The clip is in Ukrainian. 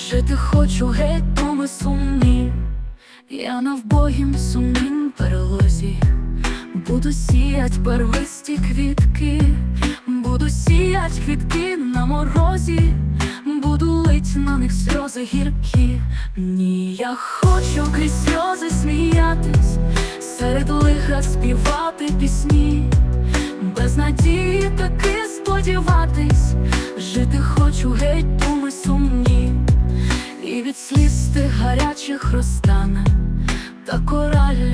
Жити хочу геть, думи сумні, я на вбогім сумнім перелозі. Буду сіять первисті квітки, буду сіять квітки на морозі, буду лить на них сльози гіркі. Ні, я хочу крізь сльози сміятись, серед лиха співати пісні, без надії таки сподіватись. Жити хочу геть, думи сумні, і від сліз тих гарячих розтане та кораль